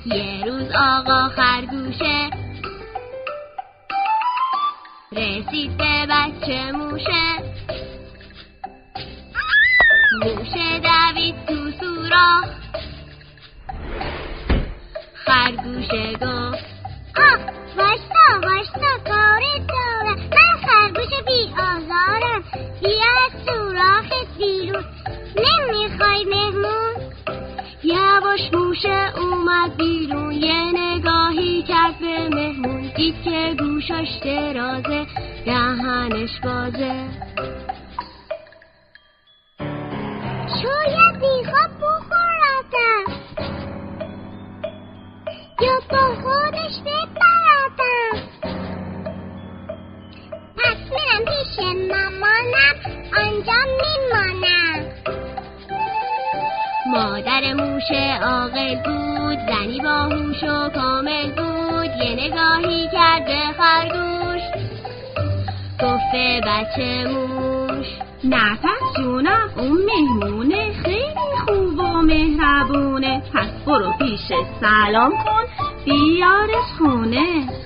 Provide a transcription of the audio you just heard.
یه روز آقا خرگوشه رسید به بچه موشه. موشه دوید تو سوراخ. خرگوشه گفت واشتا کارت دارم. من خرگوش بی آزارم. بیا از سوراخت بیرون. نمیخوای مهمون؟ یواش موشه اومد بیرون. یه نگاهی کرد به مهمون. دید که گوشاش درازه دهنش بازه. شاید بیخواب بخورتم یا با خودش ببرتم. پس میرم پیش مامانم، آنجا میمانم. مادر موشه عاقل بود، زنی باهوش و کامل بود. یه نگاهی کرد به خرگوش، گفت به بچه موش نفس جونم، اون مهمونه خیلی خوب و مهربونه. پس برو پیش سلام کن بیارش خونه.